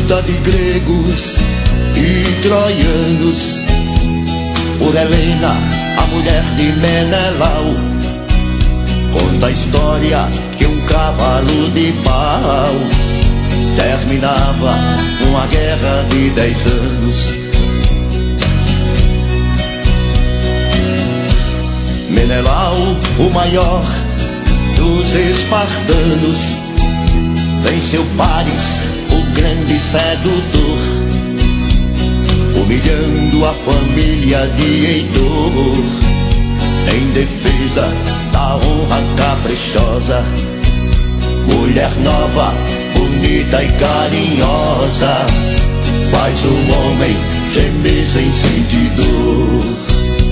luta de gregos e troianos, por Helena, a mulher de Menelau. Conta a história que um cavalo de pau terminava uma guerra de 10 anos. Menelau, o maior dos espartanos, venceu Paris, o grande sedutor, humilhando a família de Heitor, em defesa da honra caprichosa. Mulher nova, bonita e carinhosa, faz o homem gemer sem sentir dor.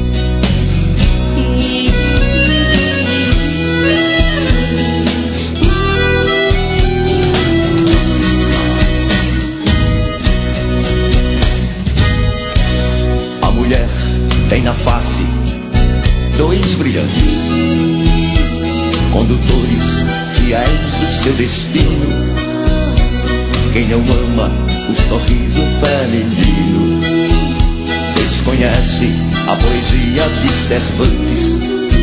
A mulher tem na face 2 brilhantes condutores fiéis do seu destino. Quem não ama o sorriso feminino desconhece a poesia de Cervantes.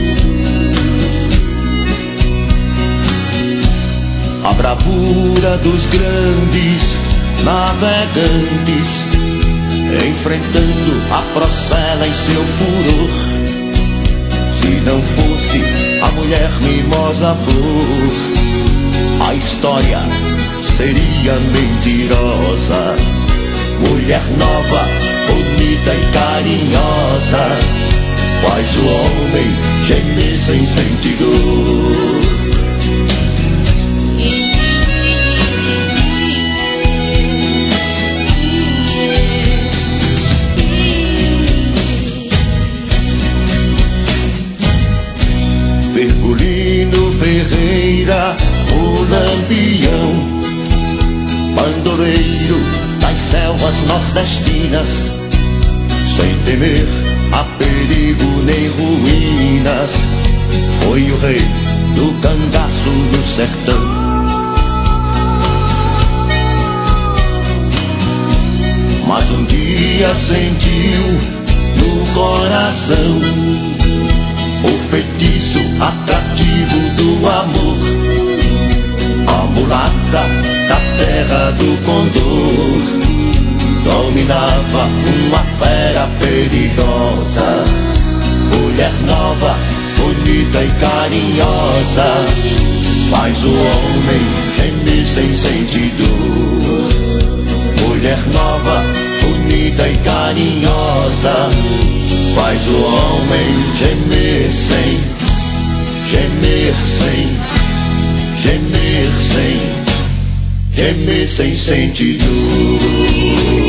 A bravura dos grandes navegantes, enfrentando a procela em seu furor. Se não fosse a mulher mimosa flor, a história seria mentirosa. Mulher nova, bonita e carinhosa, faz o homem gemer sem sentir dor. Virgulino Ferreira, o Lampião, bandoleiro das selvas nordestinas, sem temer a perigo nem ruínas, foi o rei do cangaço no sertão. Mas um dia sentiu no coração o feitiço atrativo do amor. A mulata da terra do Condor dominava uma fera perigosa. Mulher nova, bonita e carinhosa, faz o homem gemer sem sentir dor. Mulher nova, bonita e carinhosa, faz o homem gemer sem, gemer sem, gemer sem, gemer sem sentir dor.